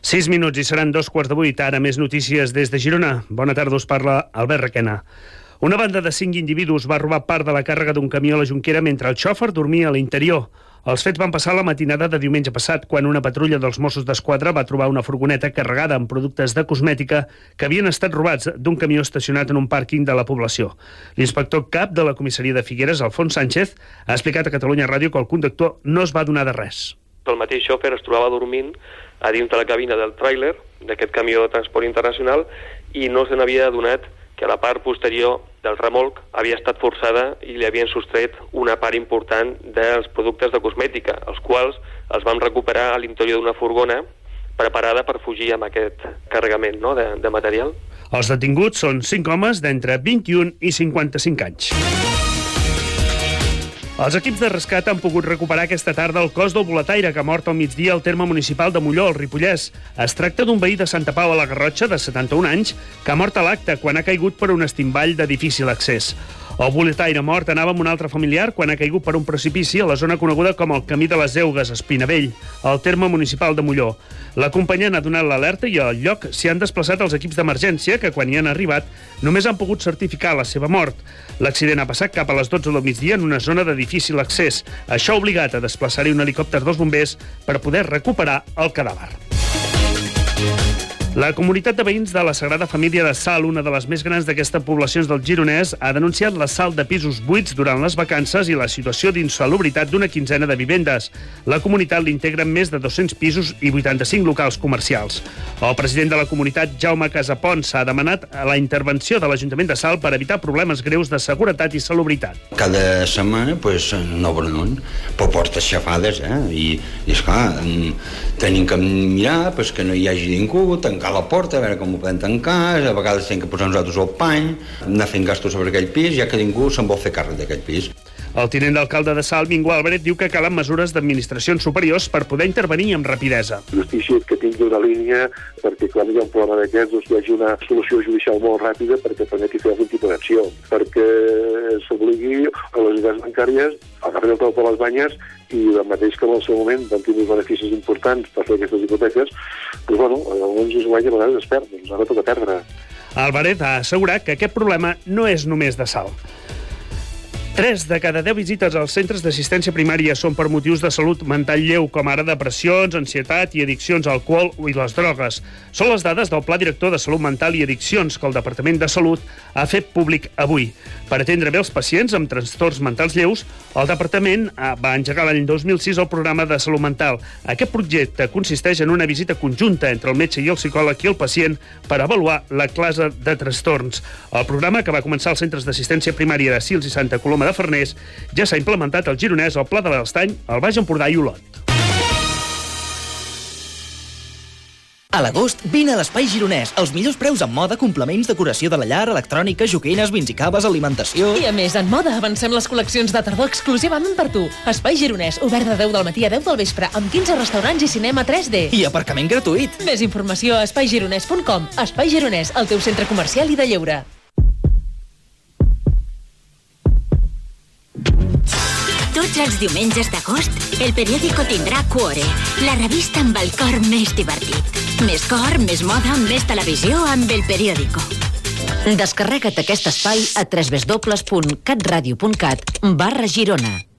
6 minuts i seran 2:15. Ara més notícies des de Girona. Bona tarda, us parla Albert Requena. Una banda de 5 individus va robar part de la càrrega d'un camió a la Jonquera mentre el xòfer dormia a l'interior. Els fets van passar la matinada de diumenge passat, quan una patrulla dels Mossos d'Esquadra va trobar una furgoneta carregada amb productes de cosmètica que havien estat robats d'un camió estacionat en un pàrquing de la població. L'inspector cap de la comissaria de Figueres, Alfons Sánchez, ha explicat a Catalunya Ràdio que el conductor no es va adonar de res. El mateix xòfer es trobava dormint a dins de la cabina del tràiler d'aquest camió de transport internacional i no se n'havia adonat que la part posterior del remolc havia estat forçada i li havien sostret una part important dels productes de cosmètica, els quals els vam recuperar a l'interior d'una furgona preparada per fugir amb aquest carregament, no?, de material. Els detinguts són 5 homes d'entre 21 i 55 anys. Els equips de rescat han pogut recuperar aquesta tarda el cos del boletaire que ha mort al migdia al terme municipal de Molló, al Ripollès. Es tracta d'un veí de Santa Pau a la Garrotxa, de 71 anys, que ha mort a l'acte quan ha caigut per un estimball de difícil accés. El boletaire mort anava amb un altre familiar quan ha caigut per un precipici a la zona coneguda com el Camí de les Eugues, a Espinavell, al terme municipal de Molló. L'acompanyant ha donat l'alerta i al lloc s'hi han desplaçat els equips d'emergència que, quan hi han arribat, només han pogut certificar la seva mort. L'accident ha passat cap a les 12 del migdia en una zona de difícil accés. Això ha obligat a desplaçar-hi un helicòpter dels bombers per poder recuperar el cadàver. La comunitat de veïns de la Sagrada Família de Salt, una de les més grans d'aquestes poblacions del Gironès, ha denunciat l'assalt de pisos buits durant les vacances i la situació d'insalubritat d'una quinzena de vivendes. La comunitat l'integra més de 200 pisos i 85 locals comercials. El president de la comunitat, Jaume Casapons, ha demanat la intervenció de l'Ajuntament de Salt per evitar problemes greus de seguretat i salubritat. Cada setmana n'obren un, però portes xafades, i esclar, tenim que mirar que no hi hagi ningú, tancar la porta, a veure com ho podem tancar, a vegades tenim que posar nosaltres el pany, anar fent gastos sobre aquell pis, ja que ningú se'n vol fer càrrec d'aquell pis. El tinent d'alcalde de Salt, Mingú Álvarez, diu que calen mesures d'administracions superiors per poder intervenir amb rapidesa. Justícia que tingui una línia perquè quan hi ha un problema d'aquests hi hagi una solució judicial molt ràpida perquè permeti fer algun tipus d'acció, perquè s'obligui a les entitats bancàries a carregar el tot a les banyes i el mateix que en el seu moment van tenir beneficis importants per fer aquestes hipoteques, alguns usuaris a vegades es perden, ara toca perdre. Álvarez ha assegurat que aquest problema no és només de Salt. 3 de cada 10 visites als centres d'assistència primària són per motius de salut mental lleu, com ara depressions, ansietat i addiccions a alcohol i les drogues. Són les dades del Pla Director de Salut Mental i Addiccions que el Departament de Salut ha fet públic avui. Per atendre bé els pacients amb trastorns mentals lleus, el Departament va engegar l'any 2006 el programa de salut mental. Aquest projecte consisteix en una visita conjunta entre el metge i el psicòleg i el pacient per avaluar la classe de trastorns. El programa, que va començar als centres d'assistència primària de Sils i Santa Coloma de Farners, ja s'ha implementat al Gironès, al Pla de l'Estany, al Baix Empordà i Olot. A l'agost, vine a l'Espai Gironès. Els millors preus en moda, complements, decoració de la llar, electrònica, joguines, vins i caves, alimentació... I a més, en moda, avancem les col·leccions de tardor exclusivament per tu. Espai Gironès, obert de 10 del matí a 10 del vespre, amb 15 restaurants i cinema 3D. I aparcament gratuït. Més informació a espaigironès.com. Espai Gironès, el teu centre comercial i de lleure. Tots els diumenges d'agost, el periòdico tindrà Cuore, la revista amb el cor més divertit. Més cor, més moda, més televisió amb el periòdico. Descarrega't aquest espai a www.catradio.cat/Girona.